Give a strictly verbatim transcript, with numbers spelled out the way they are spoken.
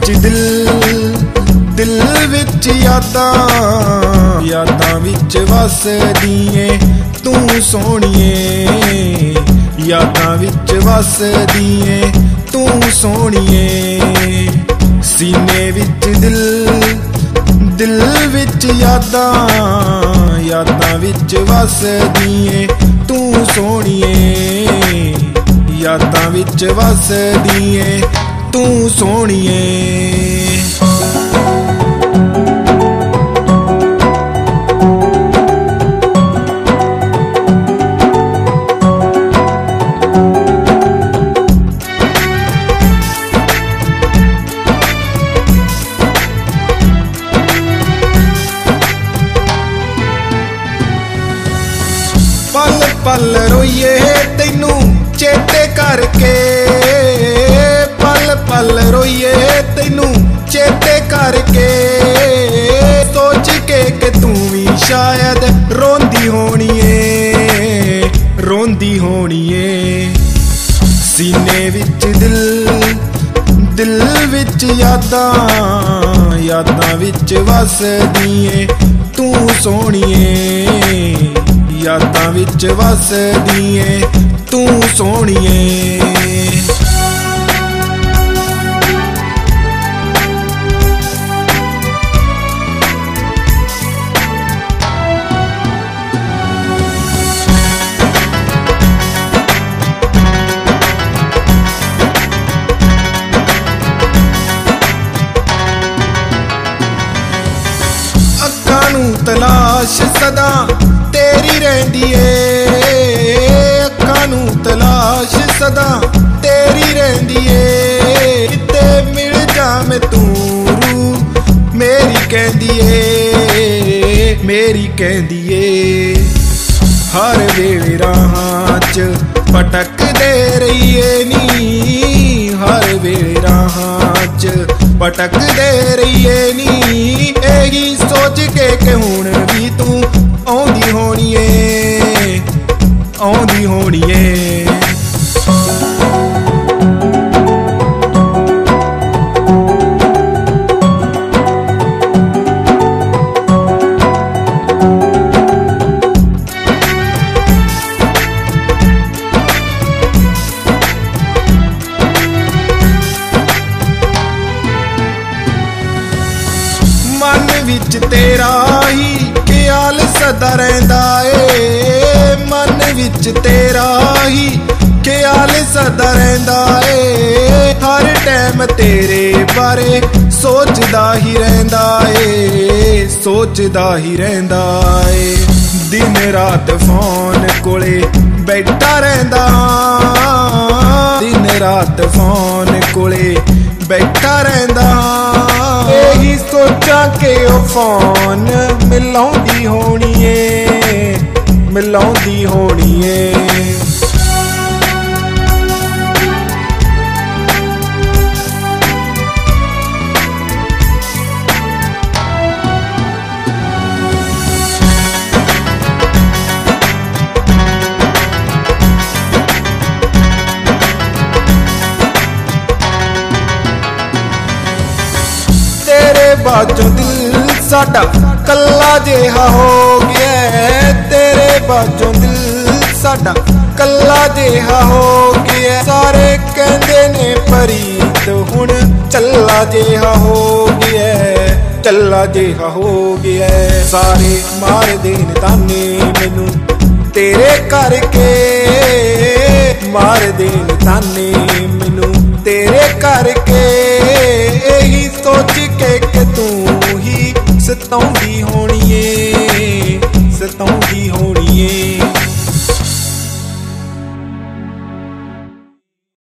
विच दिल दिल विच यादां यादां विच वसदीए तू सोहणीए यादां विच वसदीए तू सोहणीए सीने विच दिल दिल विच यादां यादां विच वसदीए तू सोहणीए यादां विच वसदीए तू सोहणीए पल पल रोइए तैनू चेते करके पल पल रोइए तैनू चेते करके सोच के कि तू भी शायद रोंदी होनी है रोंदी होनी है सीने विच दिल दिल विच यादां यादां विच वसदीए तू सोहणीए यादां विच वसदीए तू सोहणीए अखां नूं तलाश सदा तेरी रहिंदी ए अखां नूं तलाश सदा तेरी रहिंदी ए किते मिल जावे तू रूह मेरी कहंदी ए मेरी कहंदी ए हर वेले राहां च भटकदे रहिए नी हर वेले राहां च भटकदे रहिए नी एही सोच के कि हुण भी तू आउंदी होनी ए आउंदी होनी ए मन विच तेरा ही ख्याल सदा रहिंदा ए मन विच तेरा ही ख्याल सदा रहिंदा ए हर टाइम तेरे बारे सोचदा ही रहिंदा ए सोचदा ही रहिंदा ए दिन रात फोन कोले बैठा रहिंदा दिन रात फोन कोले बैठा रहिंदा एही सोचा के ओ फोन मिलाउंदी होनी ए मिलाउंदी होनी ए बाजों दिल साडा कल्ला जेहा हो गया तेरे बाजों दिल साडा कल्ला जेहा हो गया सारे कहंदे ने परीत हुण चल्ला जेहा हो गया चल्ला जेहा हो गया सारे मार देन ताने मैनू तेरे करके मार देन ताने मैनू तेरे करके यही सोच के कि तू ही सताउंदी होनी ए